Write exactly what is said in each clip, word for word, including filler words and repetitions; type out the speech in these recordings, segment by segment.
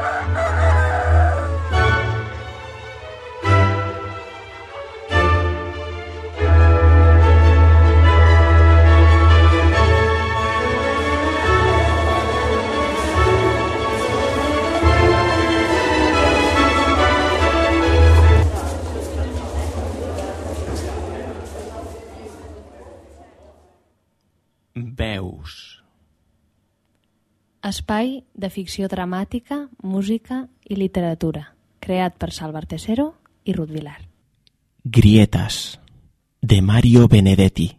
Veus. Espai de ficció dramàtica, música y literatura, creat per Salva Artesero y Ruth Vilar. Grietas, de Mario Benedetti.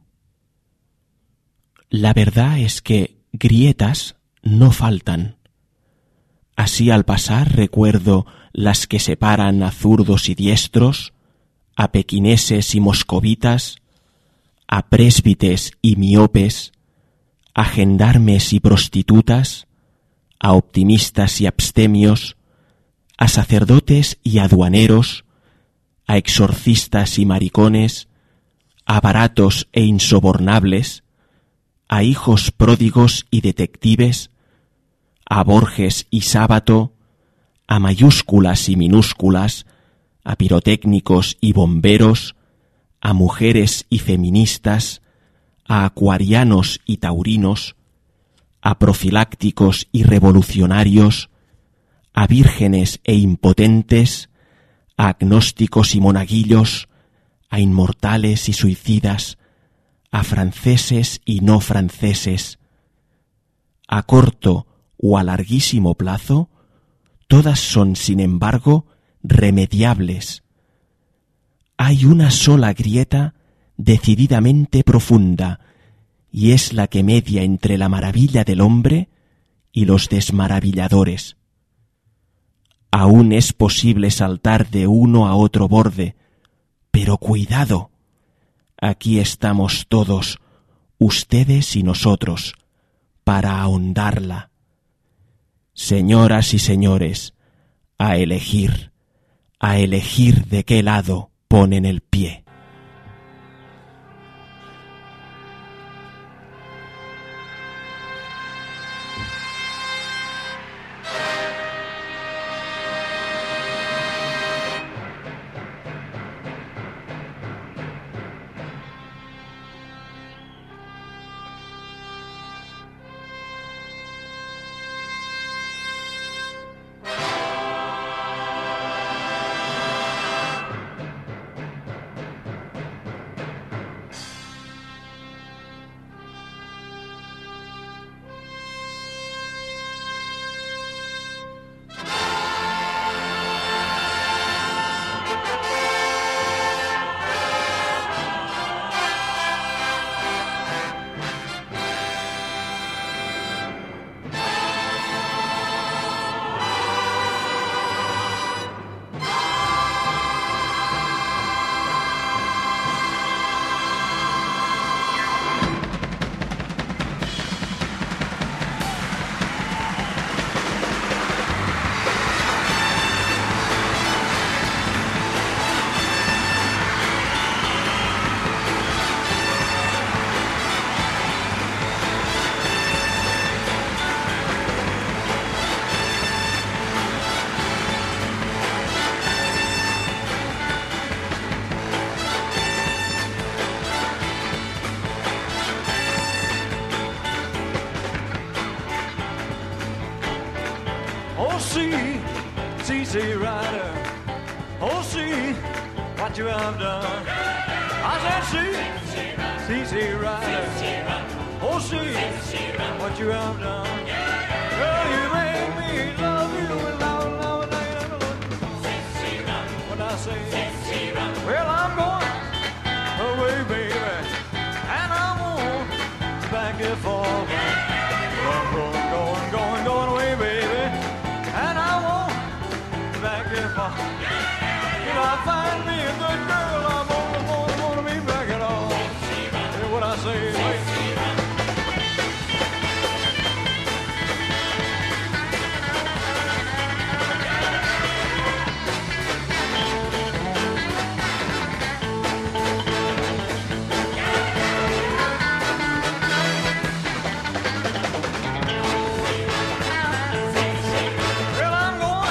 La verdad es que grietas no faltan. Así al pasar recuerdo las que separan a zurdos y diestros, a pequineses y moscovitas, a présbites y miopes, a gendarmes y prostitutas, a optimistas y abstemios, a sacerdotes y aduaneros, a exorcistas y maricones, a baratos e insobornables, a hijos pródigos y detectives, a Borges y Sábato, a mayúsculas y minúsculas, a pirotécnicos y bomberos, a mujeres y feministas, a acuarianos y taurinos, a profilácticos y revolucionarios, a vírgenes e impotentes, a agnósticos y monaguillos, a inmortales y suicidas, a franceses y no franceses. A corto o a larguísimo plazo, todas son, sin embargo, remediables. Hay una sola grieta decididamente profunda, y es la que media entre la maravilla del hombre y los desmaravilladores. Aún es posible saltar de uno a otro borde, pero cuidado, aquí estamos todos, ustedes y nosotros, para ahondarla. Señoras y señores, a elegir, a elegir de qué lado ponen el pie. Easy Rider, oh see what you have done. I said see, Easy Rider, oh see what you have done. Girl, you make me love you without love and when I say, well I'm going away, baby, and I won't back it forward. I'm going, going, going, going away, baby, and I won't back it forward. If I find me a good girl, I'm gonna, gonna, gonna be back at all. Hear what I say, wait. Well, I'm going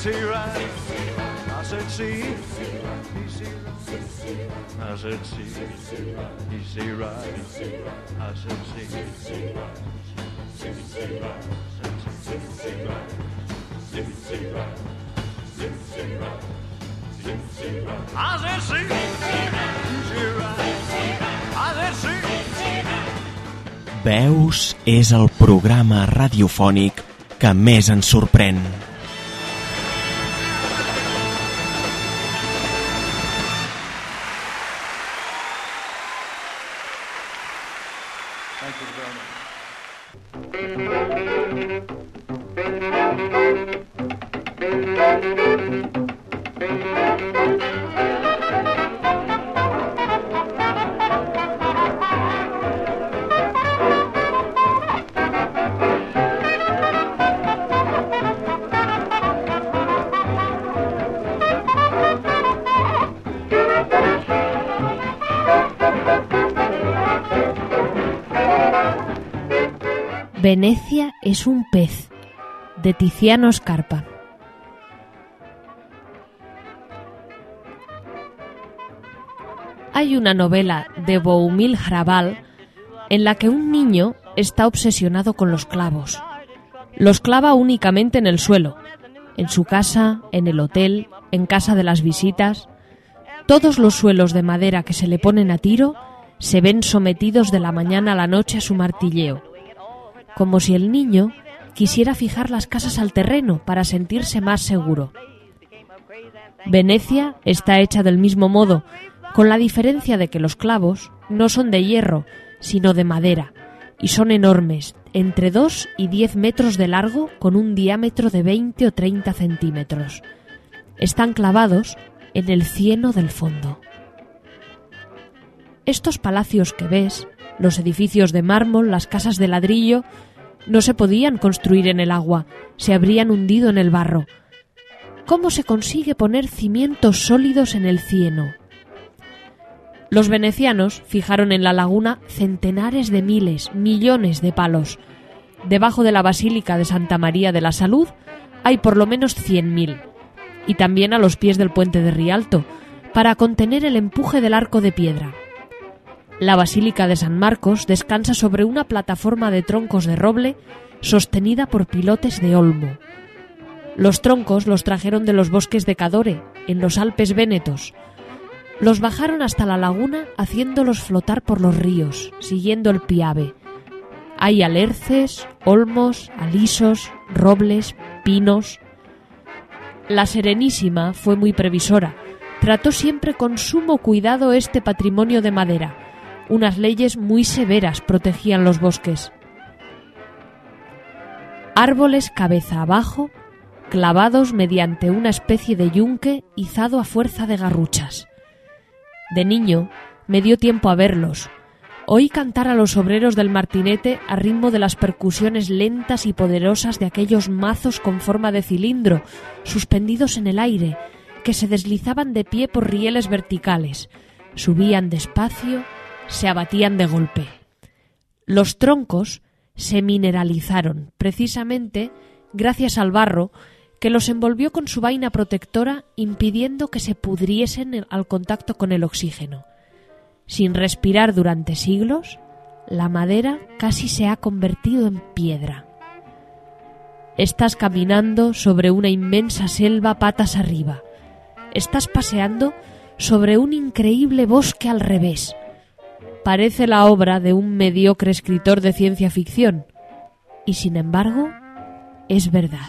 C right. I said C, D C right. I said C, D C right. I said C. I said C, D C right. I said C. Veus és el programa radiofònic que més ens sorprèn. Thank you very much. Venecia es un pez, de Tiziano Scarpa. Hay una novela de Boumil Hrabal en la que un niño está obsesionado con los clavos. Los clava únicamente en el suelo, en su casa, en el hotel, en casa de las visitas. Todos los suelos de madera que se le ponen a tiro se ven sometidos de la mañana a la noche a su martilleo, como si el niño quisiera fijar las casas al terreno para sentirse más seguro. Venecia está hecha del mismo modo, con la diferencia de que los clavos no son de hierro, sino de madera, y son enormes, entre dos y diez metros de largo, con un diámetro de veinte o treinta centímetros. Están clavados en el cieno del fondo. Estos palacios que ves, los edificios de mármol, las casas de ladrillo, no se podían construir en el agua, se habrían hundido en el barro. ¿Cómo se consigue poner cimientos sólidos en el cieno? Los venecianos fijaron en la laguna centenares de miles, millones de palos. Debajo de la Basílica de Santa María de la Salud hay por lo menos cien mil, y también a los pies del puente de Rialto, para contener el empuje del arco de piedra. La Basílica de San Marcos descansa sobre una plataforma de troncos de roble sostenida por pilotes de olmo. Los troncos los trajeron de los bosques de Cadore, en los Alpes vénetos. Los bajaron hasta la laguna haciéndolos flotar por los ríos, siguiendo el Piave. Hay alerces, olmos, alisos, robles, pinos. La Serenísima fue muy previsora. Trató siempre con sumo cuidado este patrimonio de madera. Unas leyes muy severas protegían los bosques. Árboles cabeza abajo, clavados mediante una especie de yunque izado a fuerza de garruchas. De niño me dio tiempo a verlos. Oí cantar a los obreros del martinete a ritmo de las percusiones lentas y poderosas de aquellos mazos con forma de cilindro, suspendidos en el aire, que se deslizaban de pie por rieles verticales, subían despacio, se abatían de golpe. Los troncos se mineralizaron, precisamente gracias al barro, que los envolvió con su vaina protectora, impidiendo que se pudriesen al contacto con el oxígeno. Sin respirar durante siglos, la madera casi se ha convertido en piedra. Estás caminando sobre una inmensa selva patas arriba. Estás paseando sobre un increíble bosque al revés. Parece la obra de un mediocre escritor de ciencia ficción, y sin embargo, es verdad.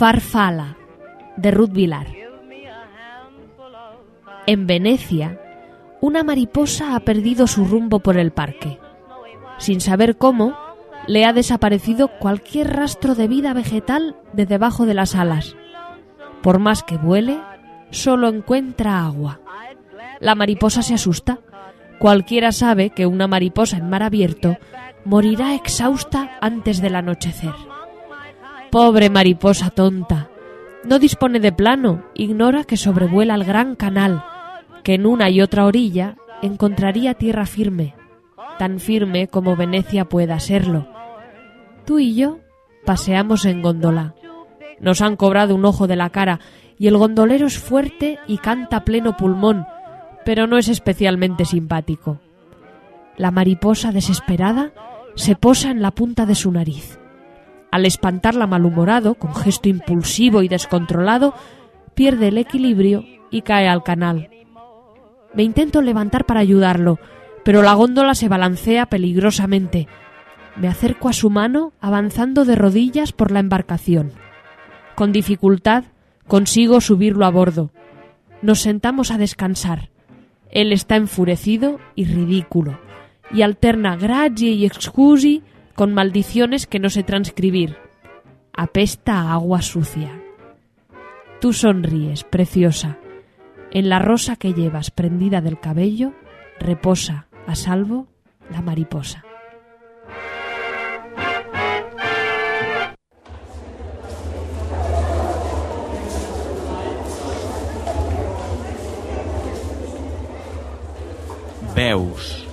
Farfala, de Ruth Vilar. En Venecia, una mariposa ha perdido su rumbo por el parque. Sin saber cómo, le ha desaparecido cualquier rastro de vida vegetal de debajo de las alas. Por más que vuele, solo encuentra agua. La mariposa se asusta. Cualquiera sabe que una mariposa en mar abierto morirá exhausta antes del anochecer. Pobre mariposa tonta. No dispone de plano, ignora que sobrevuela el gran canal, que en una y otra orilla encontraría tierra firme, tan firme como Venecia pueda serlo. Tú y yo paseamos en góndola. Nos han cobrado un ojo de la cara y el gondolero es fuerte y canta a pleno pulmón, pero no es especialmente simpático. La mariposa, desesperada, se posa en la punta de su nariz. Al espantarla malhumorado, con gesto impulsivo y descontrolado, pierde el equilibrio y cae al canal. Me intento levantar para ayudarlo, pero la góndola se balancea peligrosamente. Me acerco a su mano, avanzando de rodillas por la embarcación. Con dificultad consigo subirlo a bordo. Nos sentamos a descansar. Él está enfurecido y ridículo, y alterna grazie y excusi con maldiciones que no sé transcribir. Apesta a agua sucia. Tú sonríes, preciosa. En la rosa que llevas prendida del cabello reposa, a salvo, la mariposa. Veus.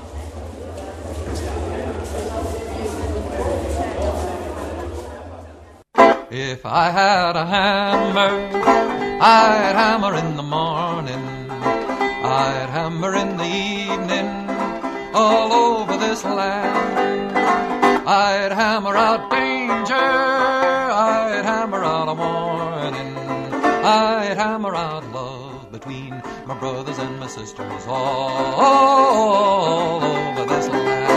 If I had a hammer, I'd hammer in the morning, I'd hammer in the evening, all over this land. I'd hammer out danger, I'd hammer out a warning, I'd hammer out love between my brothers and my sisters, all, all over this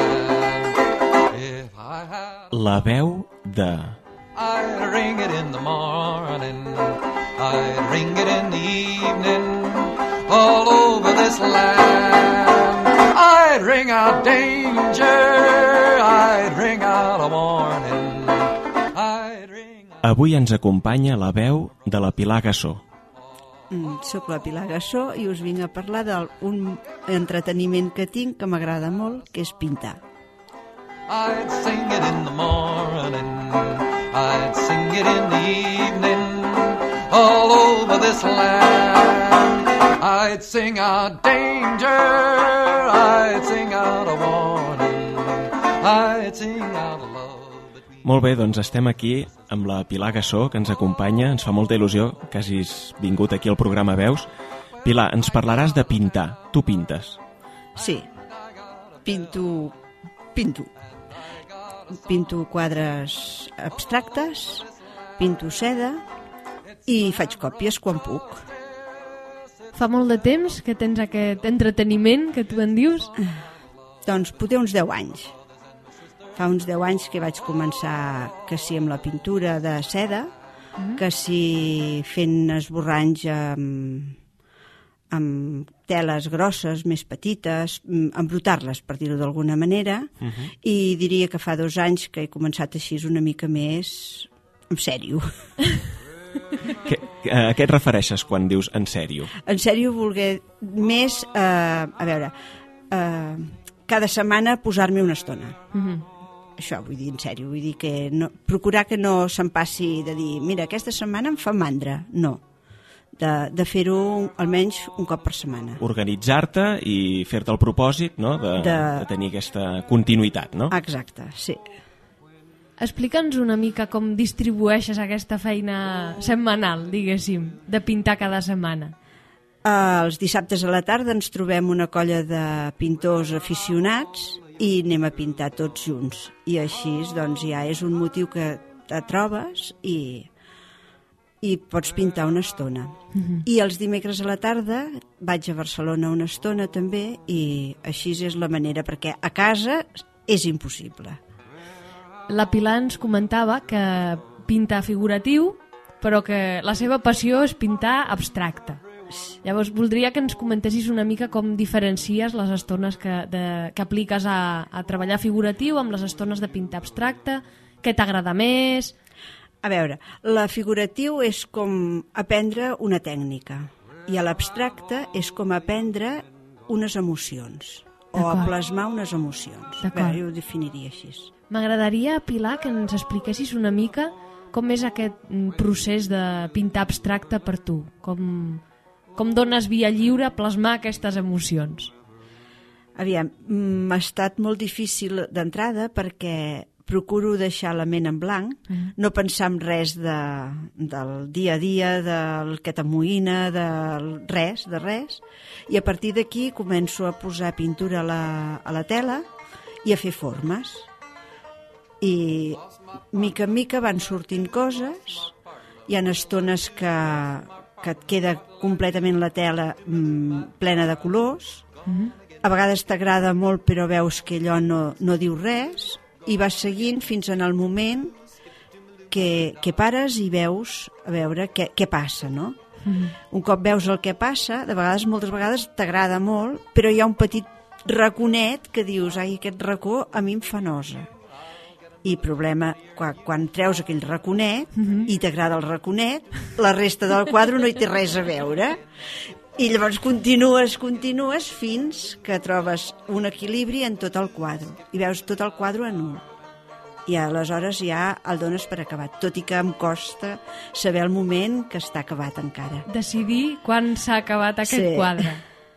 land. If I had La veu de... I'd ring it in the morning, I'd ring it in the evening, all over this land. I'd ring out danger, I'd ring out a warning, I'd ring out... Avui ens acompanya la veu de la Pilar Gassó. Mm, soc la Pilar Gassó i us vinc a parlar d'un entreteniment que tinc que m'agrada molt, que és pintar. I'd sing it in the morning, I'd sing it in the evening, all over this land. I'd sing out danger, I'd sing out a warning, I'd sing out a love between... Molt bé, doncs estem aquí amb la Pilar Gassó, que ens acompanya. Ens fa molta il·lusió que hagis vingut aquí al programa Veus. Pilar, ens parlaràs de pintar. Tu pintes? Sí, pinto... pinto. Pinto quadres abstractes, pinto seda i faig còpies quan puc. Fa molt de temps que tens aquest entreteniment que tu en dius? Doncs potser uns deu anys. Fa uns deu anys que vaig començar que sí amb la pintura de seda, mm. que sí fent esborranys amb, amb teles grosses, més petites, embrutar-les, per dir-ho d'alguna manera, uh-huh. i diria que fa dos anys que he començat així una mica més en sèrio. Que, a què et refereixes quan dius en sèrio? En sèrio voler més, eh, a veure, eh, cada setmana posar-me una estona. Uh-huh. Això vull dir en sèrio, vull dir que no, procurar que no se'm passi de dir, mira, aquesta setmana em fa mandra. No. De, de fer-ho almenys un cop per setmana. Organitzar-te i fer-te el propòsit, no? de, de... de tenir aquesta continuïtat, no? Exacte, sí. Explica'ns una mica com distribueixes aquesta feina setmanal, diguéssim, de pintar cada setmana. Els dissabtes a la tarda ens trobem una colla de pintors aficionats i anem a pintar tots junts. I així doncs, ja és un motiu que te trobes i... i pots pintar una estona. Uh-huh. I els dimecres a la tarda vaig a Barcelona una estona també i així és la manera, perquè a casa és impossible. La Pilar ens comentava que pinta figuratiu, però que la seva passió és pintar abstracte. Llavors, voldria que ens comentessis una mica com diferencies les estones que, de, que apliques a, a treballar figuratiu amb les estones de pintar abstracte, què t'agrada més... A veure, la figuratiu és com aprendre una tècnica i a l'abstracte és com aprendre unes emocions o a plasmar unes emocions. A veure, jo ho definiria així. M'agradaria, Pilar, que ens expliquessis una mica com és aquest procés de pintar abstracte per tu, com, com dones via lliure a plasmar aquestes emocions. Aviam, m'ha estat molt difícil d'entrada perquè procuro deixar la ment en blanc, mm. no pensar en res de, del dia a dia, del que t'amoïna, de res, de res, i a partir d'aquí començo a posar pintura a la, a la tela i a fer formes. I mica en mica van sortint coses, hi ha estones que, que et queda completament la tela mm, plena de colors, mm. a vegades t'agrada molt però veus que allò no, no diu res, i vas seguint fins en el moment que, que pares i veus a veure què, què passa, no? Mm. Un cop veus el que passa, de vegades, moltes vegades t'agrada molt, però hi ha un petit raconet que dius, ai, aquest racó a mi em fa nosa. I problema, quan, quan treus aquell raconet mm-hmm. i t'agrada el raconet, la resta del quadre no hi té res a veure. I llavors continues, continues fins que trobes un equilibri en tot el quadre i veus tot el quadre en un. I aleshores ja el dones per acabat, tot i que em costa saber el moment que està acabat encara. Decidir quan s'ha acabat aquest sí. quadre.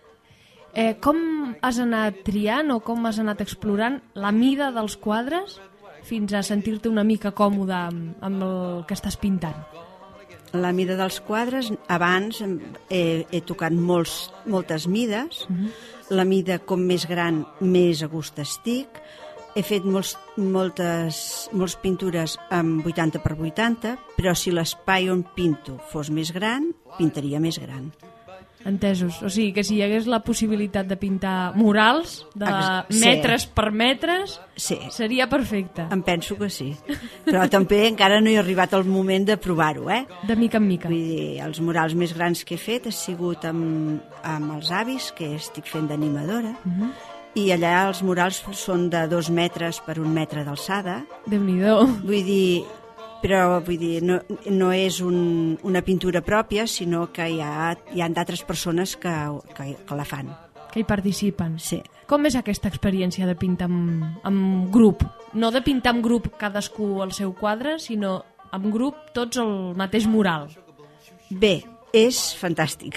Eh, com has anat triant o com has anat explorant la mida dels quadres fins a sentir-te una mica còmode amb, amb el que estàs pintant? La mida dels quadres, abans he, he tocat molts, moltes mides, uh-huh. la mida com més gran, més a gust estic, he fet molts, moltes, moltes pintures amb vuitanta per vuitanta, però si l'espai on pinto fos més gran, pintaria més gran. Entesos, o sigui que si hi hagués la possibilitat de pintar murals de sí. metres per metres, sí. seria perfecte. Em penso que sí, però també encara no he arribat al moment de provar-ho, eh? De mica en mica. Vull dir, els murals més grans que he fet ha sigut amb, amb els avis, que estic fent d'animadora, uh-huh. i allà els murals són de dos metres per un metre d'alçada. Déu-n'hi-do. Vull dir... però vull dir, no, no és un, una pintura pròpia, sinó que hi ha, hi ha d'altres persones que, que, que la fan. Que hi participen. Sí. Com és aquesta experiència de pintar amb, amb grup? No de pintar amb grup cadascú el seu quadre, sinó amb grup tots el mateix mural. Bé, és fantàstic.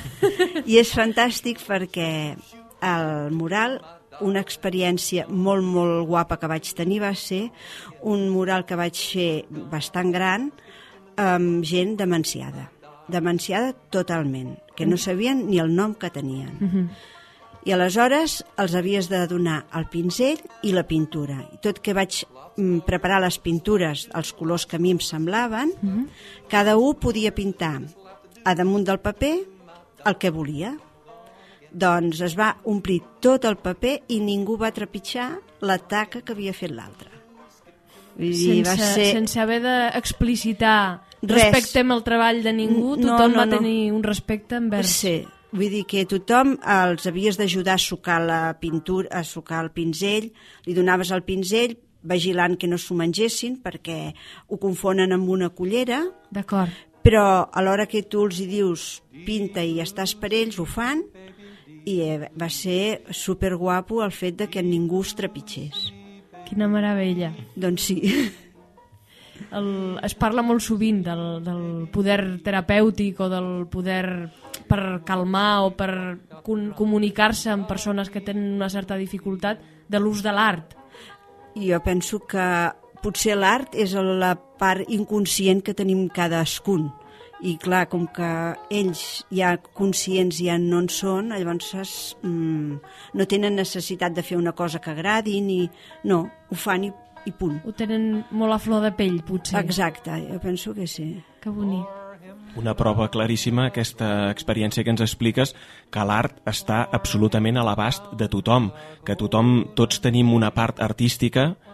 I és fantàstic perquè el mural... una experiència molt, molt guapa que vaig tenir va ser un mural que vaig fer bastant gran amb gent demenciada. Demenciada totalment, que no sabien ni el nom que tenien. Uh-huh. I aleshores els havies de donar el pinzell i la pintura. I tot que vaig mm, preparar les pintures, els colors que a mi em semblaven, uh-huh. cada un podia pintar a damunt del paper el que volia. Doncs es va omplir tot el paper i ningú va trepitjar la taca que havia fet l'altre. Sense, va ser... sense haver d'explicitar respectem el treball de ningú, tothom no, no, va tenir no. un respecte envers... Sí, vull dir que tothom els havies d'ajudar a sucar la pintura, a sucar el pinzell, li donaves el pinzell vigilant que no s'ho mengessin perquè ho confonen amb una cullera. D'acord. Però a l'hora que tu els hi dius pinta i estàs per ells, ho fan. I va ser superguapo el fet de que ningú es trepitgés. Quina meravella. Doncs sí. El, es parla molt sovint del, del poder terapèutic o del poder per calmar o per con, comunicar-se amb persones que tenen una certa dificultat de l'ús de l'art. Jo penso que potser l'art és la part inconscient que tenim cadascun. I clar, com que ells ja conscients ja no en són, llavors mm, no tenen necessitat de fer una cosa que agradi, ni... no, ho fan i, i punt. Ho tenen molt a flor de pell, potser. Exacte, jo penso que sí. Que bonic. Una prova claríssima, aquesta experiència que ens expliques, que l'art està absolutament a l'abast de tothom, que tothom, tots tenim una part artística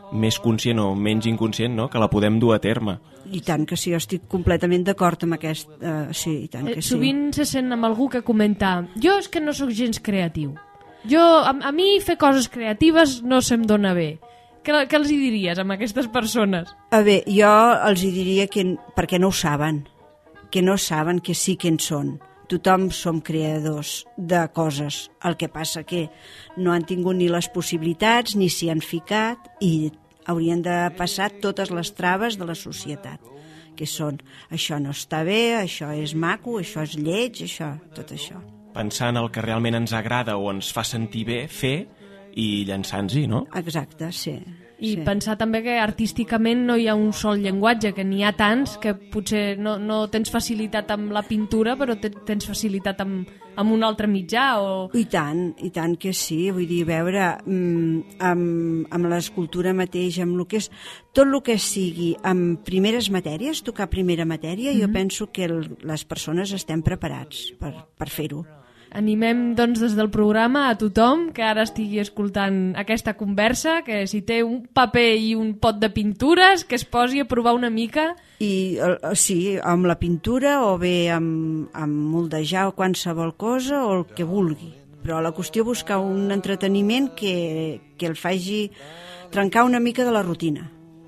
més conscient o menys inconscient, no?, que la podem dur a terme. I tant que sí, jo estic completament d'acord amb aquest... Uh, sí, i tant que Eh, sí. Sovint se sent amb algú que comenta jo és que no sóc gens creatiu. Jo, a, a mi fer coses creatives no se'm dona bé. Què, què els hi diries amb aquestes persones? A bé, jo els hi diria que perquè no ho saben, que no saben que sí que en són. Tothom som creadors de coses. El que passa que no han tingut ni les possibilitats ni s'hi han ficat i haurien de passar totes les traves de la societat, que són això no està bé, això és maco, això és lleig, això, tot això. Pensar en el que realment ens agrada o ens fa sentir bé fer i llançar-nos-hi, no? Exacte, sí. I sí. pensar també que artísticament no hi ha un sol llenguatge, que n'hi ha tants que potser no, no tens facilitat amb la pintura, però te, tens facilitat amb, amb un altre mitjà. O... I tant, i tant que sí. Vull dir, veure, mm, amb, amb l'escultura mateix, amb el que és, tot el que sigui amb primeres matèries, tocar primera matèria, mm-hmm. jo penso que el, les persones estem preparats per, per fer-ho. Animem, doncs, des del programa a tothom que ara estigui escoltant aquesta conversa, que si té un paper i un pot de pintures, que es posi a provar una mica. I sí, amb la pintura o bé amb, amb moldejar o qualsevol cosa o el que vulgui. Però la qüestió és buscar un entreteniment que, que el faci trencar una mica de la rutina.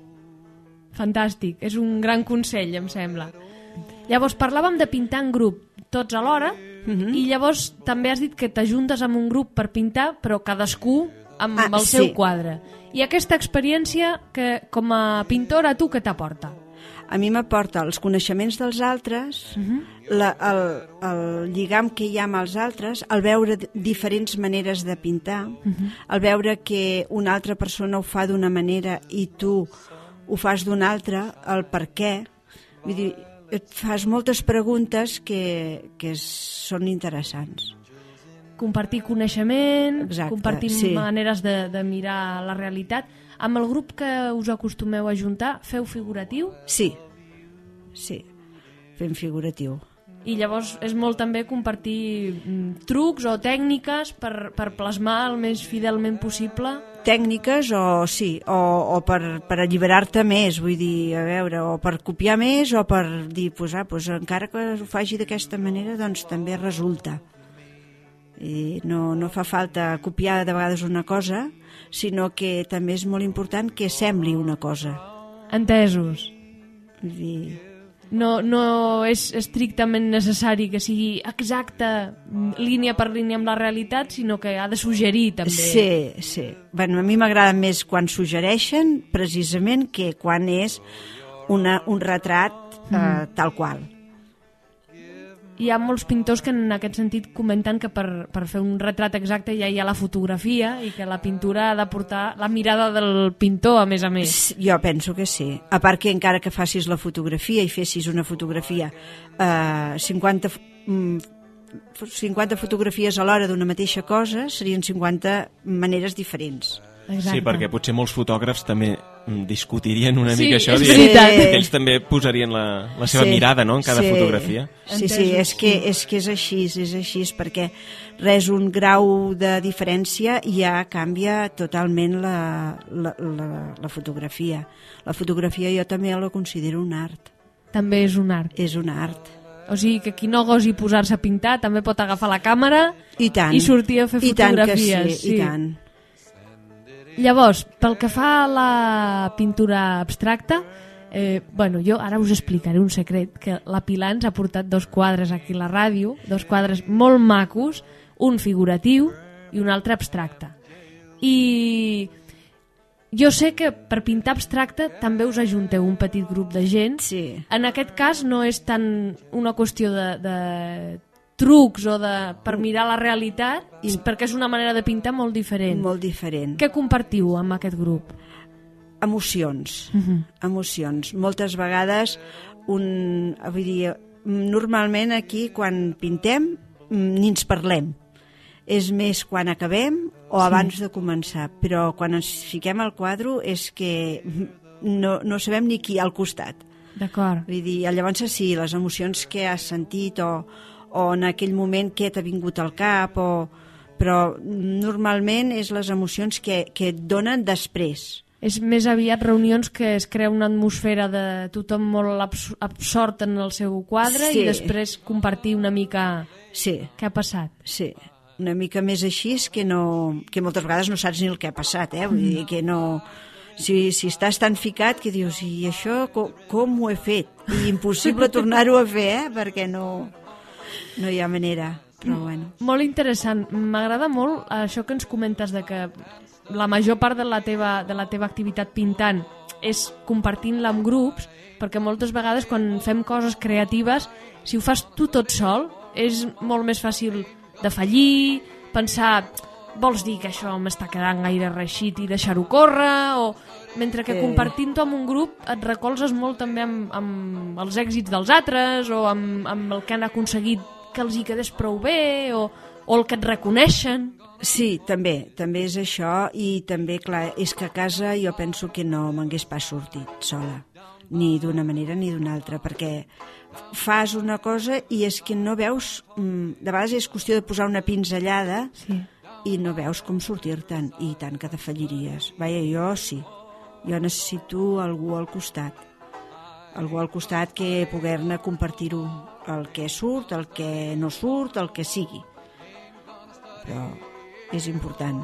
Fantàstic, és un gran consell, em sembla. Llavors, parlàvem de pintar en grup, tots alhora, uh-huh. i llavors també has dit que t'ajuntes amb un grup per pintar, però cadascú amb ah, el seu sí. quadre. I aquesta experiència, que com a pintora, a tu què t'aporta? A mi m'aporta els coneixements dels altres, uh-huh. la, el, el lligam que hi ha amb els altres, el veure diferents maneres de pintar, uh-huh. el veure que una altra persona ho fa d'una manera i tu ho fas d'una altra, el per què. Vull dir, et fas moltes preguntes que, que són interessants. Compartir coneixement, Exacte, compartir sí. maneres de, de mirar la realitat. Amb el grup que us acostumeu a juntar, feu figuratiu? Sí, sí, fem figuratiu. I llavors és molt també compartir mm, trucs o tècniques per, per plasmar el més fidelment possible. Tècniques o sí, o, o per, per alliberar-te més, vull dir, a veure, o per copiar més o per dir, pues, ah, pues, encara que ho faci d'aquesta manera, doncs també resulta. I no, no fa falta copiar de vegades una cosa, sinó que també és molt important que sembli una cosa. Entesos. Vull dir... No, no és estrictament necessari que sigui exacta línia per línia amb la realitat, sinó que ha de suggerir també. Sí, sí. Bueno, a mi m'agrada més quan suggereixen, precisament, que quan és una, un retrat eh, mm. tal qual. Hi ha molts pintors que en aquest sentit comenten que per, per fer un retrat exacte ja hi ha la fotografia i que la pintura ha de portar la mirada del pintor, a més a més. Jo penso que sí. A part que encara que facis la fotografia i fessis una fotografia eh, cinquanta, cinquanta fotografies a l'hora d'una mateixa cosa, serien cinquanta maneres diferents. Exacte. Sí, perquè potser molts fotògrafs també discutirien una sí, mica això, és dient, veritat. que ells també posarien la, la seva sí, mirada, no?, en cada sí, fotografia. Sí, sí, és que, és que és així, és així, perquè res, un grau de diferència ja canvia totalment la, la, la, la fotografia. La fotografia jo també la considero un art. També és un art. És un art. O sigui que qui no gosi posar-se a pintar també pot agafar la càmera i, tant, i sortir a fer i fotografies. Tant que sí, sí. I tant. Llavors, pel que fa a la pintura abstracta, eh, bueno, jo ara us explicaré un secret, que la Pilar ens ha portat dos quadres aquí a la ràdio, dos quadres molt macos, un figuratiu i un altre abstracte. I jo sé que per pintar abstracte també us ajunteu un petit grup de gent. Sí. En aquest cas no és tant una qüestió de, de trucs o de, per mirar la realitat, I... perquè és una manera de pintar molt diferent. Molt diferent. Què compartiu amb aquest grup? Emocions. Uh-huh. Emocions. Moltes vegades, un, vull dir, normalment aquí quan pintem ni ens parlem. És més quan acabem o sí. abans de començar. Però quan ens fiquem al quadre és que no, no sabem ni qui al costat. D'acord. Vull dir, llavors sí, les emocions que has sentit o o en aquell moment què t'ha vingut al cap, o... però normalment és les emocions que, que et donen després. És més aviat reunions que es crea una atmosfera de tothom molt abs absort en el seu quadre Sí. i després compartir una mica Sí, què ha passat. sí. Una mica més així és que, no, que moltes vegades no saps ni el que ha passat, eh? Vull dir que no... Si, si estàs tan ficat que dius, i això com, com ho he fet? I impossible tornar-ho a fer, eh? Perquè no, no hi ha manera, però bueno. Molt interessant. M'agrada molt això que ens comentes de que la major part de la teva, de la teva activitat pintant és compartint-la amb grups, perquè moltes vegades quan fem coses creatives, si ho fas tu tot sol, és molt més fàcil de fallir, pensar vols dir que això m'està quedant gaire reixit i deixar-ho córrer, o mentre que Sí. compartint-ho amb un grup et recolzes molt també amb, amb els èxits dels altres o amb, amb el que han aconseguit que els hi quedés prou bé o, o el que et reconeixen. Sí, també, també és això, i també, clar, és que a casa jo penso que no m'hagués pas sortit sola, ni d'una manera ni d'una altra, perquè fas una cosa i és que no veus, de vegades és qüestió de posar una pinzellada Sí. i no veus com sortir-te'n, i tant que te falliries. Vaja, jo sí, jo necessito algú al costat, algú al costat que poder-ne compartir-ho, el que surt, el que no surt, el que sigui. Però és important.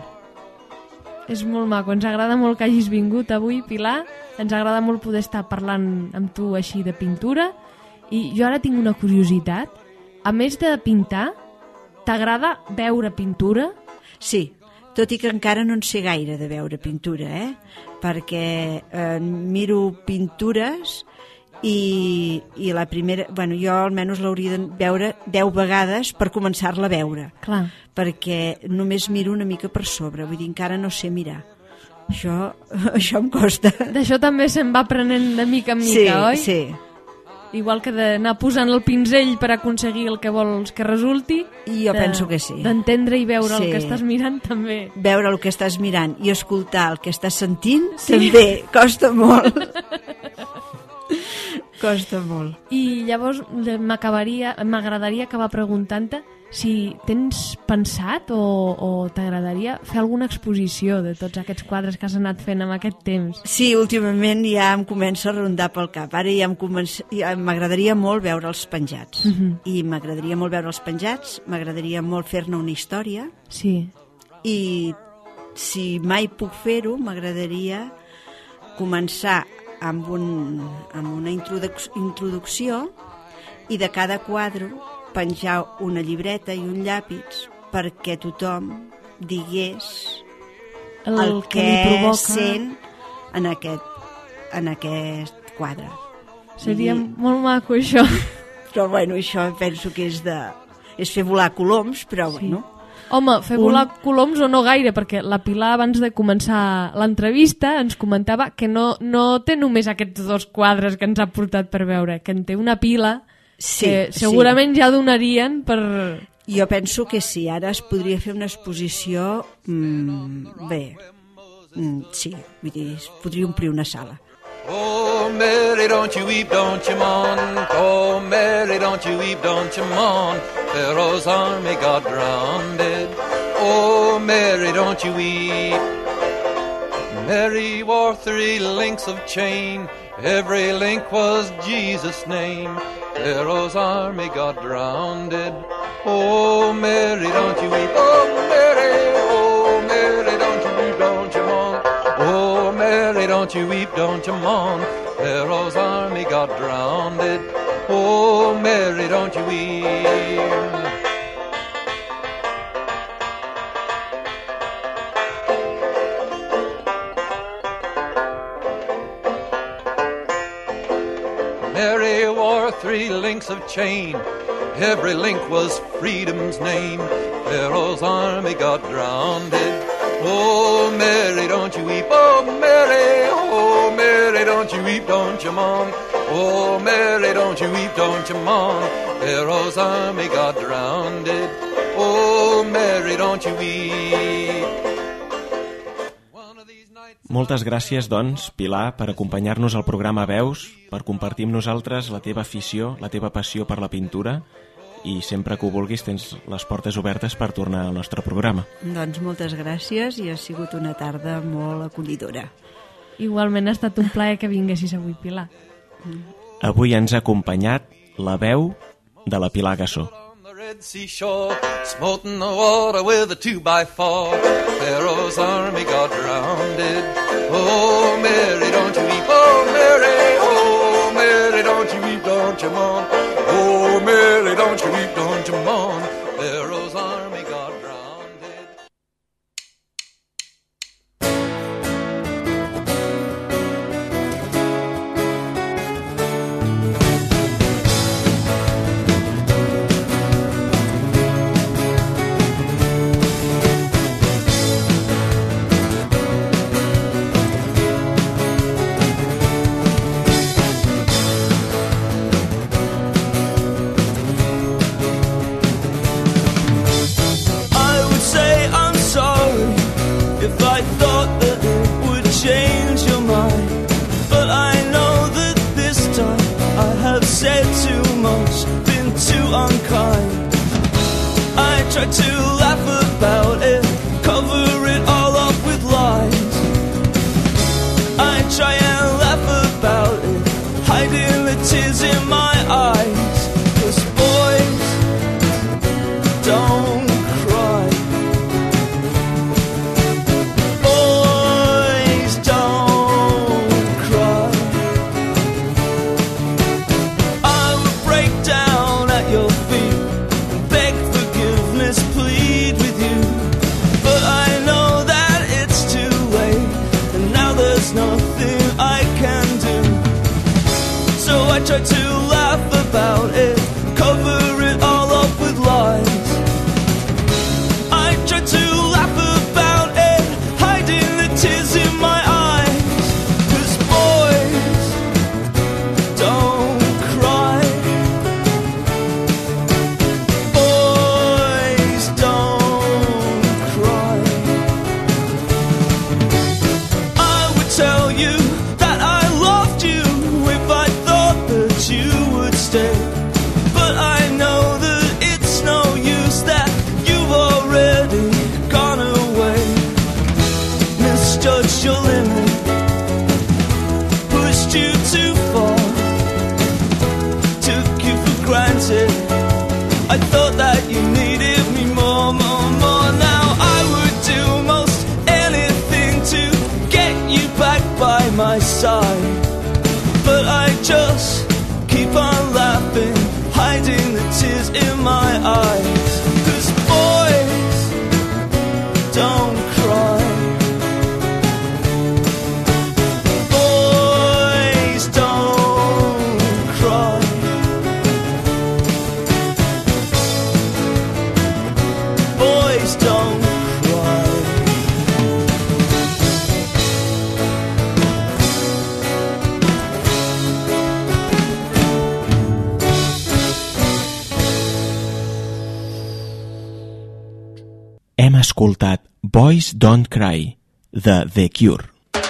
És molt maco, ens agrada molt que hagis vingut avui, Pilar, ens agrada molt poder estar parlant amb tu així de pintura, i jo ara tinc una curiositat, a més de pintar, t'agrada veure pintura? Sí, tot i que encara no en sé gaire de veure pintura, eh? Perquè eh, miro pintures i, i la primera... Bueno, jo almenys l'hauria de veure deu vegades per començar-la a veure, Clar. perquè només miro una mica per sobre, vull dir, encara no sé mirar. Això, això em costa. D'això també se'n va aprenent de mica en mica, Sí, oi? sí. Igual que d'anar posant el pinzell per aconseguir el que vols que resulti. I jo de- penso que sí. D'entendre i veure Sí. el que estàs mirant també. Veure el que estàs mirant i escoltar el que estàs sentint, sí. també costa molt. Costa molt. I llavors m'acabaria, m'agradaria acabar preguntant-te si tens pensat o, o t'agradaria fer alguna exposició de tots aquests quadres que has anat fent en aquest temps. Sí, últimament ja em comença a rondar pel cap. Ara ja em comença- ja m'agradaria molt veure els penjats. Uh -huh. I m'agradaria molt veure els penjats, m'agradaria molt fer-ne una història, Sí. i si mai puc fer-ho, m'agradaria començar amb, un, amb una introduc introducció i de cada quadre penjar una llibreta i un llapis perquè tothom digués El, el que li que provoca sent en aquest, en aquest quadre. seria I- molt maco això. Però bueno, això penso que és de és fer volar coloms, però bueno. Home, fer volar coloms o no gaire, perquè la Pilar abans de començar l'entrevista ens comentava que no, no té només aquests dos quadres que ens ha portat per veure, que en té una pila Sí, que segurament ja donarien per... Jo penso que sí, ara es podria fer una exposició mmm, bé, mm, sí, vull dir, es podria omplir una sala. Oh, Mary, don't you weep, don't you mourn. Oh, Mary, don't you weep, don't you mourn. Pharaoh's army got drowned. Oh, Mary, don't you weep. Mary wore three links of chain. Every link was Jesus' name. Pharaoh's army got drowned. Oh, Mary, don't you weep. Oh, Mary, oh, Mary, don't you weep, don't you mourn. Oh, Mary, don't you weep, don't you mourn. Pharaoh's army got drowned. Oh, Mary, don't you weep. Mary wore three links of chain. Every link was freedom's name. Pharaoh's army got drowned. Oh, Mary, don't you weep. Oh, Mary, oh, Mary, don't you weep, don't you mourn. Oh, Mary, don't you weep, don't you mourn. Pharaoh's army got drowned. Oh, Mary, don't you weep. Moltes gràcies, doncs, Pilar, per acompanyar-nos al programa Veus, per compartir amb nosaltres la teva afició, la teva passió per la pintura, i sempre que ho vulguis tens les portes obertes per tornar al nostre programa. Doncs moltes gràcies i ha sigut una tarda molt acollidora. Igualment ha estat un plaer que vinguessis avui, Pilar. Avui ens ha acompanyat la veu de la Pilar Gassó. Red seashore, smote in the water with a two by four. Pharaoh's army got drowned. Oh, Mary, don't you weep, oh, Mary, oh, Mary, don't you weep, don't you mourn. Oh, Mary, don't you weep, don't you mourn. Pharaoh's army got drowned. Said too much, been too unkind. I tried to laugh about it, cover it all up with lies. I try and laugh about it, hiding the tears in my eyes. 'Cause boys don't cry. Boys don't cry. I would break down at your feet, beg forgiveness, plead with you. But I know that it's too late, and now there's nothing I can do. So I try to laugh about it, cover it all up with lies. I try to laugh about it, hiding the tears in my eyes. 'Cause boys don't cry. Boys don't cry. I would tell you that I loved you if I thought that you would stay. But I know that it's no use, that you've already gone away. Misjudged your limit, pushed you too far, took you for granted. I thought that you needed me more, more, more. Now I would do most anything to get you back by my side. But I just keep on laughing, hiding the tears in my eyes. 'Cause boys don't cry. Boys don't cry. Boys don't cry. Hem escoltat Boys Don't Cry, de The Cure.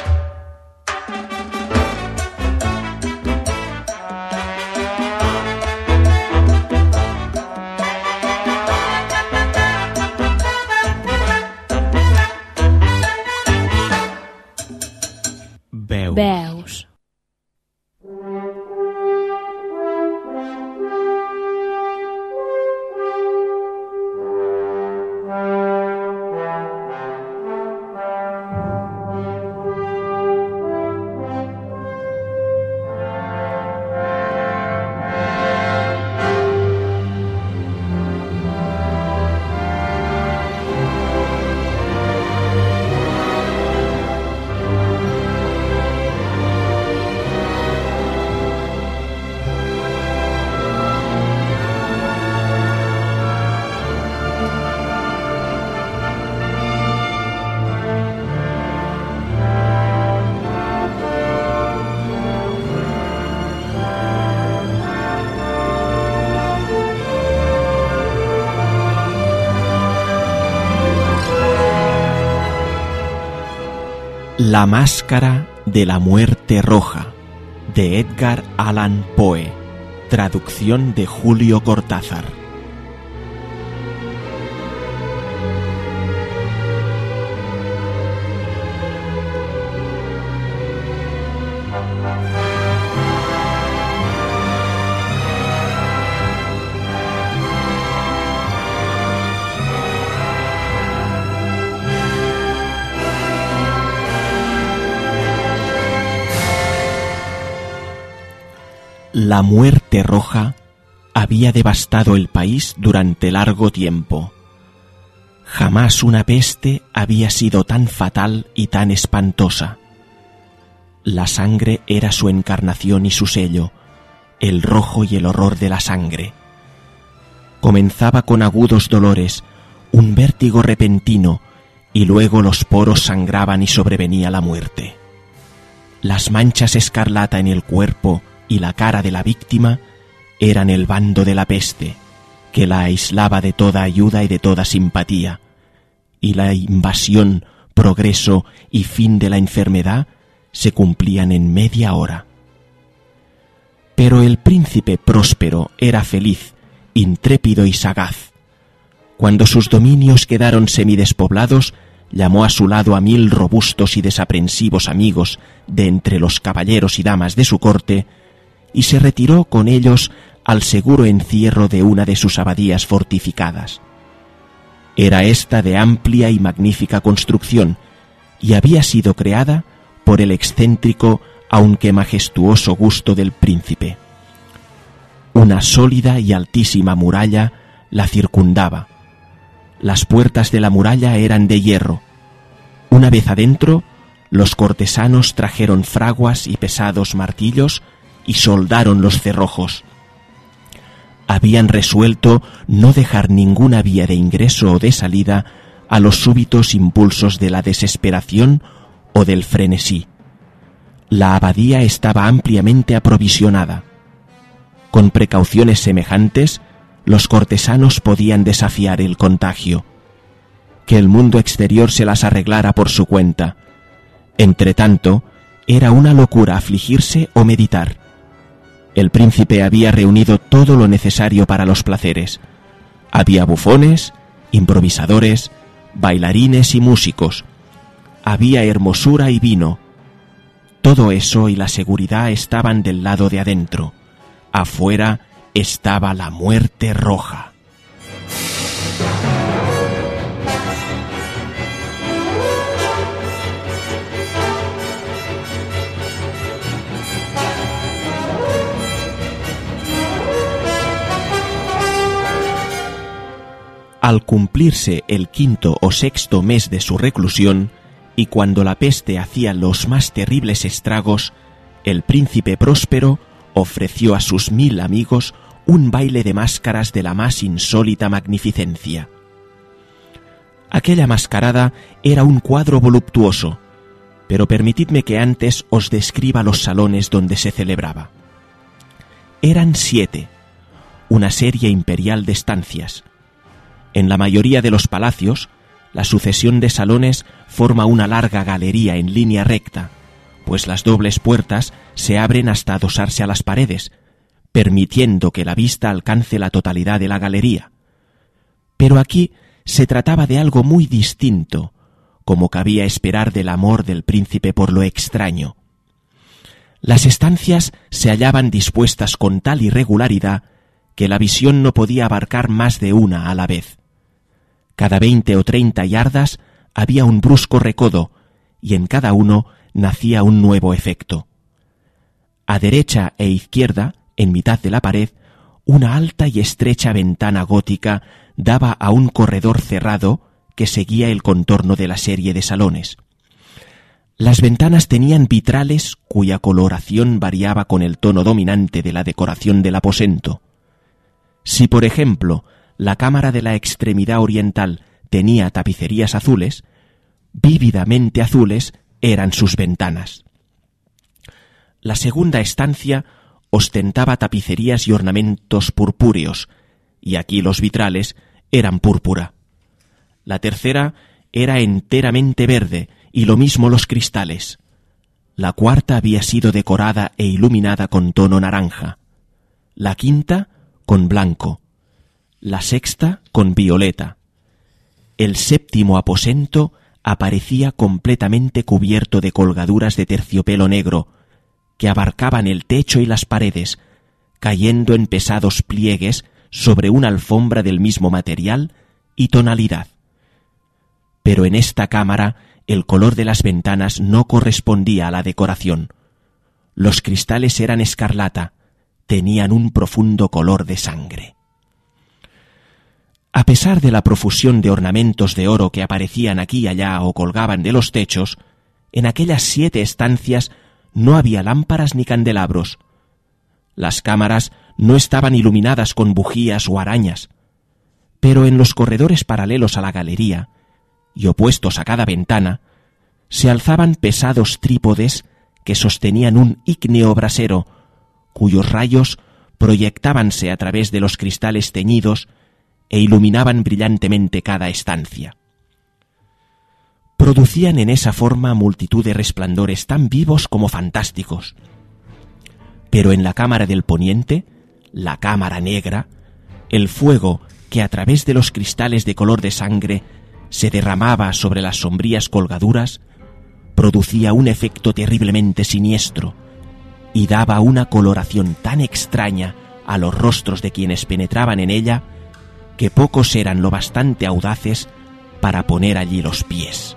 Veu. Veus. La máscara de la muerte roja, de Edgar Allan Poe, traducción de Julio Cortázar. La muerte roja había devastado el país durante largo tiempo. Jamás una peste había sido tan fatal y tan espantosa. La sangre era su encarnación y su sello, el rojo y el horror de la sangre. Comenzaba con agudos dolores, un vértigo repentino, y luego los poros sangraban y sobrevenía la muerte. Las manchas escarlata en el cuerpo y la cara de la víctima eran el bando de la peste, que la aislaba de toda ayuda y de toda simpatía, y la invasión, progreso y fin de la enfermedad se cumplían en media hora. Pero el príncipe próspero era feliz, intrépido y sagaz. Cuando sus dominios quedaron semidespoblados, llamó a su lado a mil robustos y desaprensivos amigos de entre los caballeros y damas de su corte, y se retiró con ellos al seguro encierro de una de sus abadías fortificadas. Era ésta de amplia y magnífica construcción, y había sido creada por el excéntrico aunque majestuoso gusto del príncipe. Una sólida y altísima muralla la circundaba. Las puertas de la muralla eran de hierro. Una vez adentro, los cortesanos trajeron fraguas y pesados martillos y soldaron los cerrojos. Habían resuelto no dejar ninguna vía de ingreso o de salida a los súbitos impulsos de la desesperación o del frenesí. La abadía estaba ampliamente aprovisionada. Con precauciones semejantes, los cortesanos podían desafiar el contagio. Que el mundo exterior se las arreglara por su cuenta. Entretanto, era una locura afligirse o meditar. El príncipe había reunido todo lo necesario para los placeres. Había bufones, improvisadores, bailarines y músicos. Había hermosura y vino. Todo eso y la seguridad estaban del lado de adentro. Afuera estaba la muerte roja. Al cumplirse el quinto o sexto mes de su reclusión, y cuando la peste hacía los más terribles estragos, el príncipe próspero ofreció a sus mil amigos un baile de máscaras de la más insólita magnificencia. Aquella mascarada era un cuadro voluptuoso, pero permitidme que antes os describa los salones donde se celebraba. Eran siete, una serie imperial de estancias. En la mayoría de los palacios, la sucesión de salones forma una larga galería en línea recta, pues las dobles puertas se abren hasta adosarse a las paredes, permitiendo que la vista alcance la totalidad de la galería. Pero aquí se trataba de algo muy distinto, como cabía esperar del amor del príncipe por lo extraño. Las estancias se hallaban dispuestas con tal irregularidad que la visión no podía abarcar más de una a la vez. Cada veinte o treinta yardas había un brusco recodo, y en cada uno nacía un nuevo efecto. A derecha e izquierda, en mitad de la pared, una alta y estrecha ventana gótica daba a un corredor cerrado que seguía el contorno de la serie de salones. Las ventanas tenían vitrales cuya coloración variaba con el tono dominante de la decoración del aposento. Si, por ejemplo, la cámara de la extremidad oriental tenía tapicerías azules, vívidamente azules eran sus ventanas. La segunda estancia ostentaba tapicerías y ornamentos purpúreos, y aquí los vitrales eran púrpura. La tercera era enteramente verde, y lo mismo los cristales. La cuarta había sido decorada e iluminada con tono naranja. La quinta con blanco. La sexta con violeta. El séptimo aposento aparecía completamente cubierto de colgaduras de terciopelo negro, que abarcaban el techo y las paredes, cayendo en pesados pliegues sobre una alfombra del mismo material y tonalidad. Pero en esta cámara el color de las ventanas no correspondía a la decoración. Los cristales eran escarlata, tenían un profundo color de sangre. A pesar de la profusión de ornamentos de oro que aparecían aquí y allá o colgaban de los techos, en aquellas siete estancias no había lámparas ni candelabros. Las cámaras no estaban iluminadas con bujías o arañas, pero en los corredores paralelos a la galería y opuestos a cada ventana se alzaban pesados trípodes que sostenían un ígneo brasero, cuyos rayos proyectábanse a través de los cristales teñidos e iluminaban brillantemente cada estancia. Producían en esa forma multitud de resplandores tan vivos como fantásticos. Pero en la cámara del poniente, la cámara negra, el fuego que a través de los cristales de color de sangre se derramaba sobre las sombrías colgaduras, producía un efecto terriblemente siniestro y daba una coloración tan extraña a los rostros de quienes penetraban en ella que pocos eran lo bastante audaces para poner allí los pies.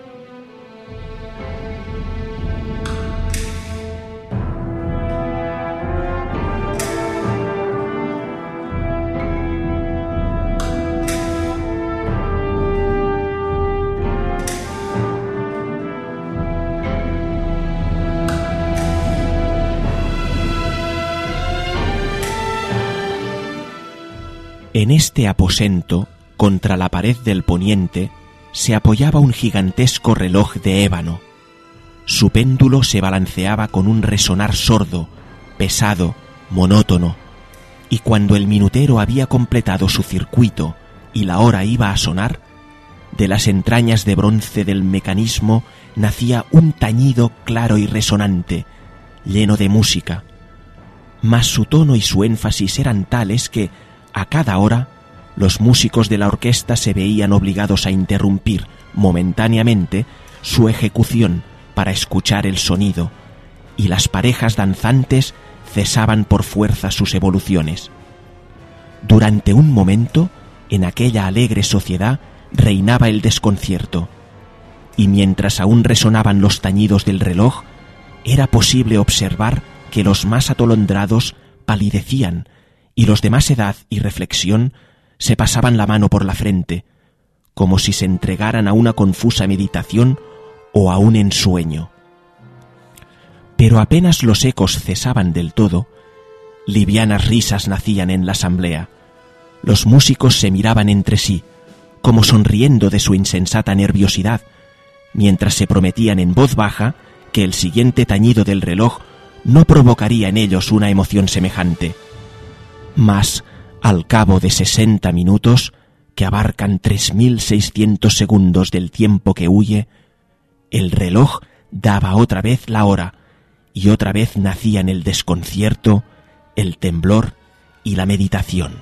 En este aposento, contra la pared del poniente, se apoyaba un gigantesco reloj de ébano. Su péndulo se balanceaba con un resonar sordo, pesado, monótono, y cuando el minutero había completado su circuito y la hora iba a sonar, de las entrañas de bronce del mecanismo nacía un tañido claro y resonante, lleno de música. Mas su tono y su énfasis eran tales que, a cada hora, los músicos de la orquesta se veían obligados a interrumpir momentáneamente su ejecución para escuchar el sonido, y las parejas danzantes cesaban por fuerza sus evoluciones. Durante un momento, en aquella alegre sociedad reinaba el desconcierto, y mientras aún resonaban los tañidos del reloj, era posible observar que los más atolondrados palidecían y los de más edad y reflexión se pasaban la mano por la frente, como si se entregaran a una confusa meditación o a un ensueño. Pero apenas los ecos cesaban del todo, livianas risas nacían en la asamblea. Los músicos se miraban entre sí, como sonriendo de su insensata nerviosidad, mientras se prometían en voz baja que el siguiente tañido del reloj no provocaría en ellos una emoción semejante. Mas, al cabo de sesenta minutos, que abarcan tres mil seiscientos segundos del tiempo que huye, el reloj daba otra vez la hora, y otra vez nacían el desconcierto, el temblor y la meditación.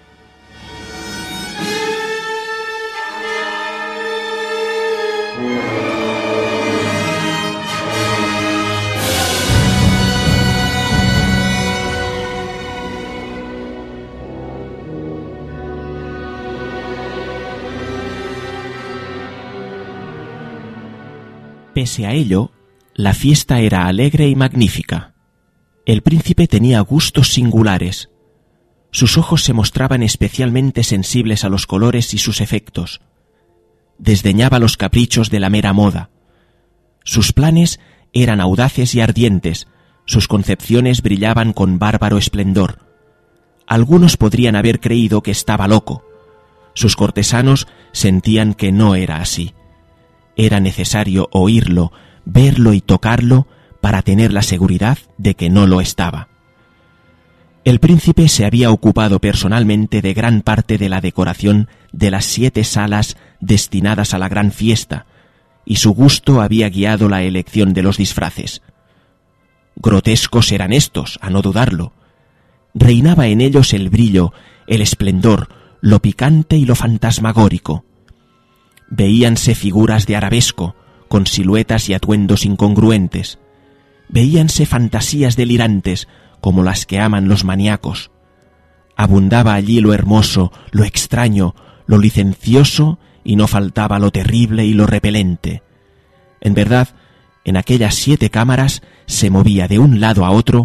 Pese a ello, la fiesta era alegre y magnífica. El príncipe tenía gustos singulares. Sus ojos se mostraban especialmente sensibles a los colores y sus efectos. Desdeñaba los caprichos de la mera moda. Sus planes eran audaces y ardientes, sus concepciones brillaban con bárbaro esplendor. Algunos podrían haber creído que estaba loco. Sus cortesanos sentían que no era así. Era necesario oírlo, verlo y tocarlo para tener la seguridad de que no lo estaba. El príncipe se había ocupado personalmente de gran parte de la decoración de las siete salas destinadas a la gran fiesta, y su gusto había guiado la elección de los disfraces. Grotescos eran estos, a no dudarlo. Reinaba en ellos el brillo, el esplendor, lo picante y lo fantasmagórico. Veíanse figuras de arabesco, con siluetas y atuendos incongruentes. Veíanse fantasías delirantes, como las que aman los maníacos. Abundaba allí lo hermoso, lo extraño, lo licencioso, y no faltaba lo terrible y lo repelente. En verdad, en aquellas siete cámaras se movía de un lado a otro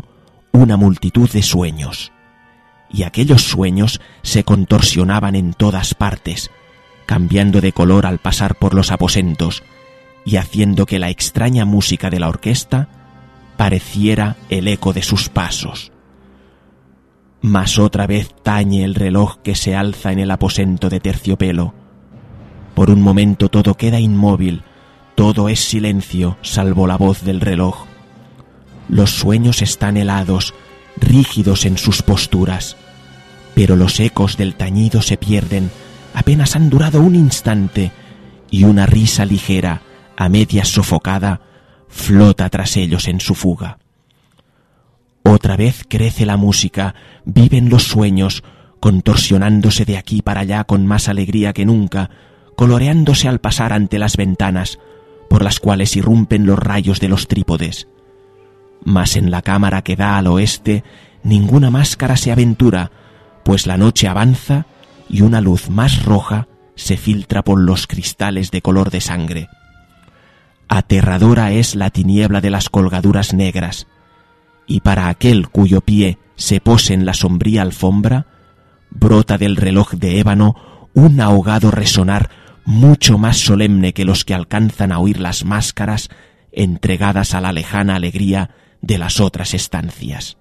una multitud de sueños, y aquellos sueños se contorsionaban en todas partes, cambiando de color al pasar por los aposentos y haciendo que la extraña música de la orquesta pareciera el eco de sus pasos. Mas otra vez tañe el reloj que se alza en el aposento de terciopelo. Por un momento todo queda inmóvil, todo es silencio, salvo la voz del reloj. Los sueños están helados, rígidos en sus posturas, pero los ecos del tañido se pierden, apenas han durado un instante, y una risa ligera, a medias sofocada, flota tras ellos en su fuga. Otra vez crece la música, viven los sueños, contorsionándose de aquí para allá con más alegría que nunca, coloreándose al pasar ante las ventanas, por las cuales irrumpen los rayos de los trípodes. Mas en la cámara que da al oeste, ninguna máscara se aventura, pues la noche avanza y una luz más roja se filtra por los cristales de color de sangre. Aterradora es la tiniebla de las colgaduras negras, y para aquel cuyo pie se pose en la sombría alfombra, brota del reloj de ébano un ahogado resonar mucho más solemne que los que alcanzan a oír las máscaras entregadas a la lejana alegría de las otras estancias.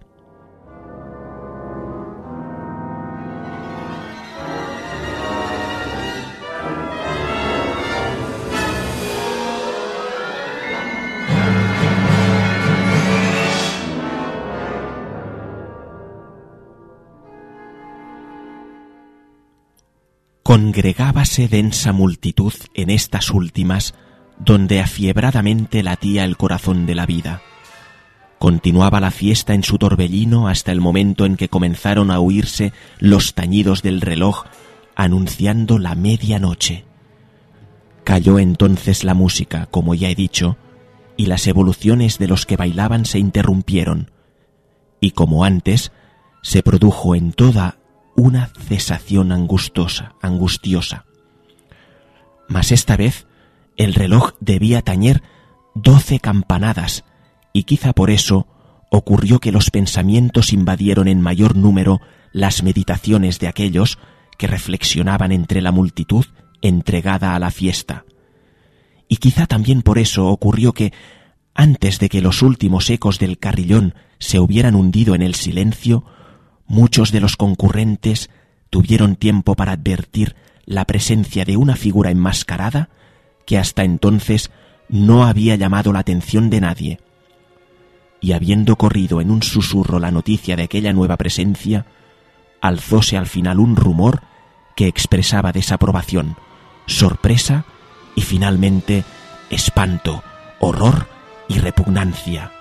Congregábase densa multitud en estas últimas, donde afiebradamente latía el corazón de la vida. Continuaba la fiesta en su torbellino hasta el momento en que comenzaron a oírse los tañidos del reloj anunciando la medianoche. Calló entonces la música, como ya he dicho, y las evoluciones de los que bailaban se interrumpieron, y como antes, se produjo en toda una cesación angustiosa, angustiosa. Mas esta vez el reloj debía tañer doce campanadas, y quizá por eso ocurrió que los pensamientos invadieron en mayor número las meditaciones de aquellos que reflexionaban entre la multitud entregada a la fiesta. Y quizá también por eso ocurrió que, antes de que los últimos ecos del carrillón se hubieran hundido en el silencio, muchos de los concurrentes tuvieron tiempo para advertir la presencia de una figura enmascarada que hasta entonces no había llamado la atención de nadie. Y habiendo corrido en un susurro la noticia de aquella nueva presencia, alzóse al final un rumor que expresaba desaprobación, sorpresa y finalmente espanto, horror y repugnancia.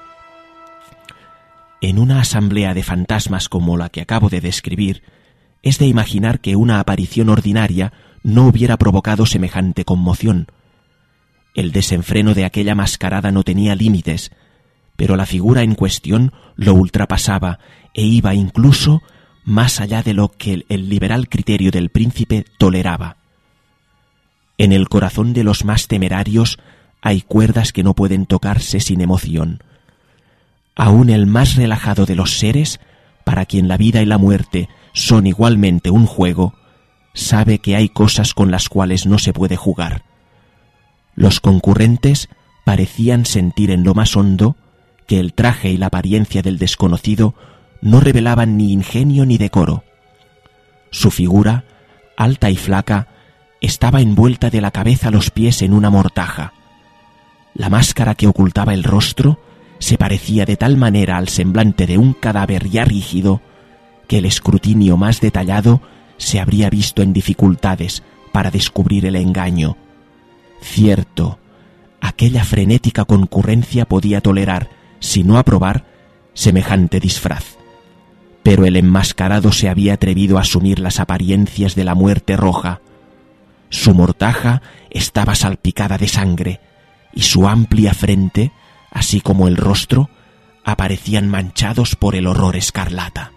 En una asamblea de fantasmas como la que acabo de describir, es de imaginar que una aparición ordinaria no hubiera provocado semejante conmoción. El desenfreno de aquella mascarada no tenía límites, pero la figura en cuestión lo ultrapasaba e iba incluso más allá de lo que el liberal criterio del príncipe toleraba. En el corazón de los más temerarios hay cuerdas que no pueden tocarse sin emoción. Aún el más relajado de los seres, para quien la vida y la muerte son igualmente un juego, sabe que hay cosas con las cuales no se puede jugar. Los concurrentes parecían sentir en lo más hondo que el traje y la apariencia del desconocido no revelaban ni ingenio ni decoro. Su figura, alta y flaca, estaba envuelta de la cabeza a los pies en una mortaja. La máscara que ocultaba el rostro se parecía de tal manera al semblante de un cadáver ya rígido que el escrutinio más detallado se habría visto en dificultades para descubrir el engaño. Cierto, aquella frenética concurrencia podía tolerar, si no aprobar, semejante disfraz. Pero el enmascarado se había atrevido a asumir las apariencias de la muerte roja. Su mortaja estaba salpicada de sangre, y su amplia frente, así como el rostro, aparecían manchados por el horror escarlata.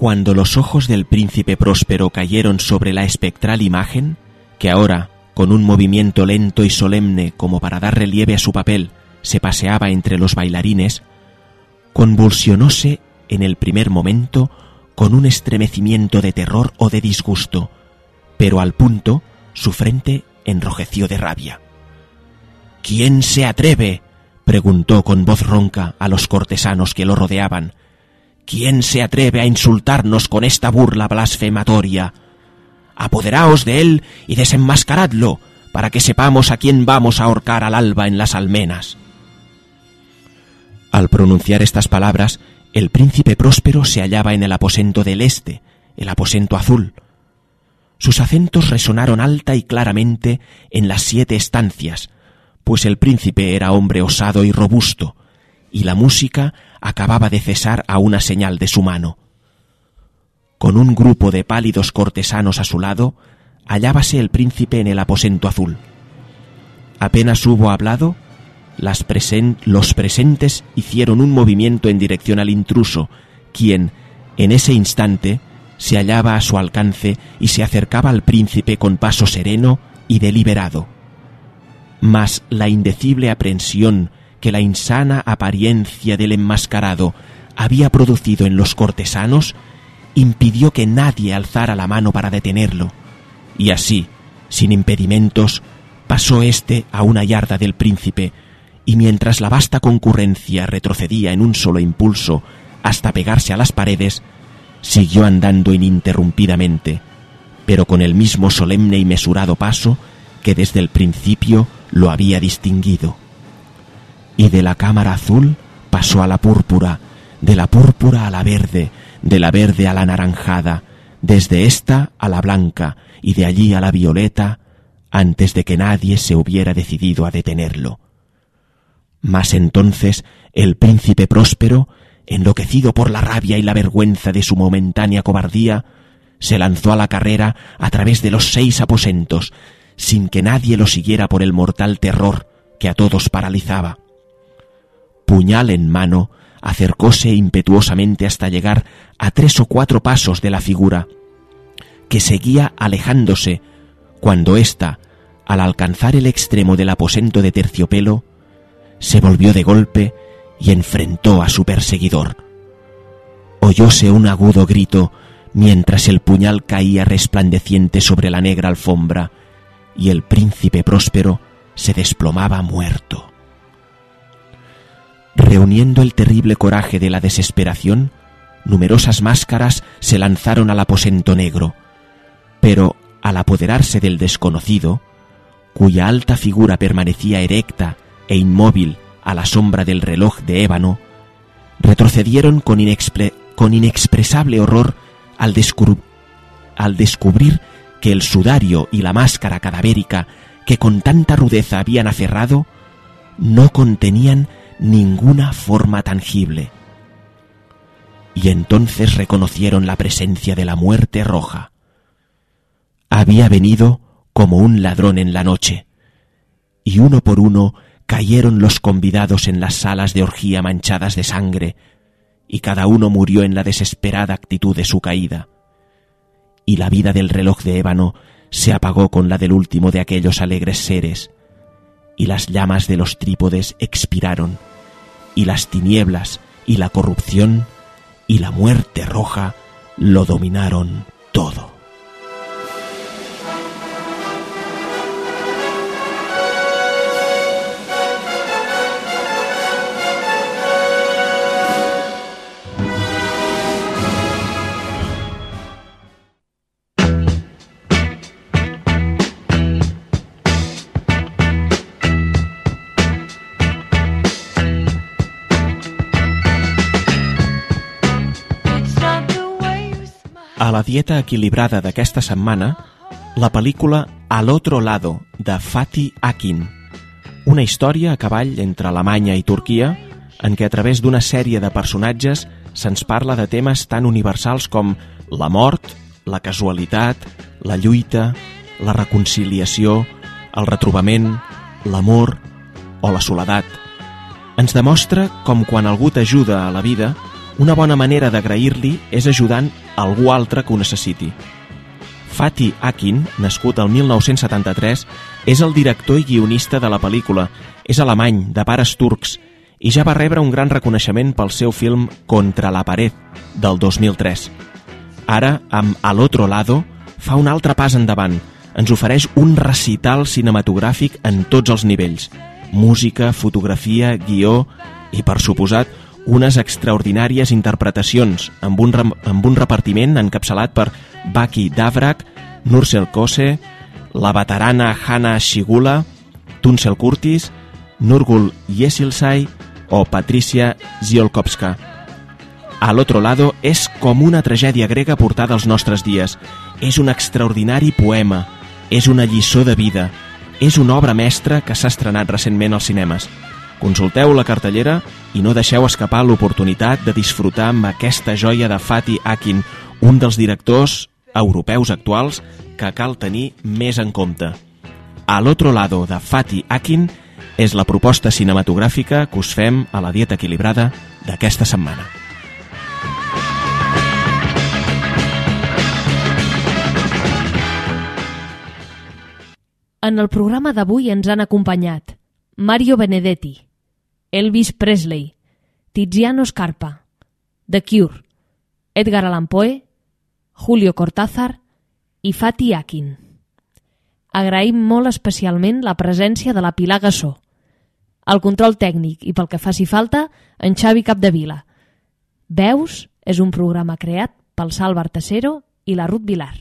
Cuando los ojos del príncipe Próspero cayeron sobre la espectral imagen, que ahora, con un movimiento lento y solemne como para dar relieve a su papel, se paseaba entre los bailarines, convulsionóse en el primer momento con un estremecimiento de terror o de disgusto, pero al punto su frente enrojeció de rabia. «¿Quién se atreve?», preguntó con voz ronca a los cortesanos que lo rodeaban. «¿Quién se atreve a insultarnos con esta burla blasfematoria? Apoderaos de él y desenmascaradlo, para que sepamos a quién vamos a ahorcar al alba en las almenas». Al pronunciar estas palabras, el príncipe Próspero se hallaba en el aposento del este, el aposento azul. Sus acentos resonaron alta y claramente en las siete estancias, pues el príncipe era hombre osado y robusto, y la música acababa de cesar a una señal de su mano. Con un grupo de pálidos cortesanos a su lado, hallábase el príncipe en el aposento azul. Apenas hubo hablado, las presen- los presentes hicieron un movimiento en dirección al intruso, quien, en ese instante, se hallaba a su alcance y se acercaba al príncipe con paso sereno y deliberado. Mas la indecible aprensión que la insana apariencia del enmascarado había producido en los cortesanos impidió que nadie alzara la mano para detenerlo, y así, sin impedimentos, pasó éste a una yarda del príncipe, y mientras la vasta concurrencia retrocedía en un solo impulso hasta pegarse a las paredes, siguió andando ininterrumpidamente, pero con el mismo solemne y mesurado paso que desde el principio lo había distinguido. Y de la cámara azul pasó a la púrpura, de la púrpura a la verde, de la verde a la anaranjada, desde esta a la blanca y de allí a la violeta, antes de que nadie se hubiera decidido a detenerlo. Mas entonces el príncipe Próspero, enloquecido por la rabia y la vergüenza de su momentánea cobardía, se lanzó a la carrera a través de los seis aposentos, sin que nadie lo siguiera por el mortal terror que a todos paralizaba. Puñal en mano, acercóse impetuosamente hasta llegar a tres o cuatro pasos de la figura, que seguía alejándose, cuando ésta, al alcanzar el extremo del aposento de terciopelo, se volvió de golpe y enfrentó a su perseguidor. Oyóse un agudo grito mientras el puñal caía resplandeciente sobre la negra alfombra y el príncipe Próspero se desplomaba muerto. Reuniendo el terrible coraje de la desesperación, numerosas máscaras se lanzaron al aposento negro, pero al apoderarse del desconocido, cuya alta figura permanecía erecta e inmóvil a la sombra del reloj de ébano, retrocedieron con, inexpre- con inexpresable horror al, descubr- al descubrir que el sudario y la máscara cadavérica que con tanta rudeza habían aferrado no contenían ninguna forma tangible. Y entonces reconocieron la presencia de la muerte roja. Había venido como un ladrón en la noche, y uno por uno cayeron los convidados en las salas de orgía manchadas de sangre, y cada uno murió en la desesperada actitud de su caída. Y la vida del reloj de ébano se apagó con la del último de aquellos alegres seres, y las llamas de los trípodes expiraron, y las tinieblas y la corrupción y la muerte roja lo dominaron todo. A la dieta equilibrada d'aquesta setmana, la pel·lícula Al otro lado, de Fatih Akin, una història a cavall entre Alemanya i Turquia en què a través d'una sèrie de personatges se'ns parla de temes tan universals com la mort, la casualitat, la lluita, la reconciliació, el retrobament, l'amor o la soledat. Ens demostra com quan algú t'ajuda a la vida, una bona manera d'agrair-li és ajudant algú altre que ho necessiti. Fatih Akin, nascut el mil nou-cents setanta-tres, és el director i guionista de la pel·lícula. És alemany, de pares turcs, i ja va rebre un gran reconeixement pel seu film Contra la pared, del dos mil tres. Ara, amb Al otro lado, fa un altre pas endavant. Ens ofereix un recital cinematogràfic en tots els nivells. Música, fotografia, guió i, per suposat, unes extraordinàries interpretacions amb un, amb un repartiment encapçalat per Baki Davrak, Nursel Kose, la veterana Hannah Shigula, Tunsel Curtis, Nurgul Yesilsay o Patricia Ziolkowska. Al otro lado és com una tragèdia grega portada als nostres dies. És un extraordinari poema, és una lliçó de vida, és una obra mestra que s'ha estrenat recentment als cinemes. Consulteu la cartellera i no deixeu escapar l'oportunitat de disfrutar amb aquesta joia de Fatih Akin, un dels directors europeus actuals que cal tenir més en compte. Al otro lado de Fatih Akin és la proposta cinematogràfica que us fem a la dieta equilibrada d'aquesta setmana. En el programa d'avui ens han acompanyat Mario Benedetti, Elvis Presley, Tiziano Scarpa, The Cure, Edgar Allan Poe, Julio Cortázar i Fatih Akin. Agraïm molt especialment la presència de la Pilar Gassó, el control tècnic i, pel que faci falta, en Xavi Capdevila. Veus és un programa creat pel Sal Bartasero i la Ruth Vilar.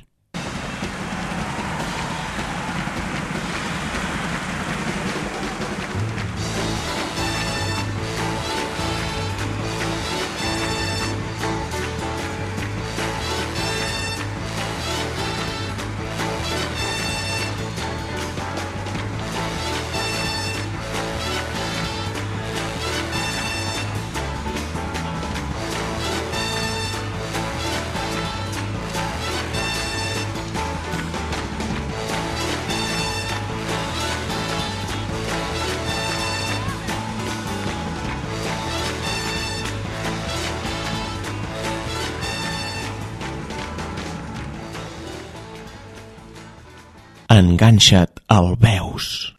Enganxa't al Veus.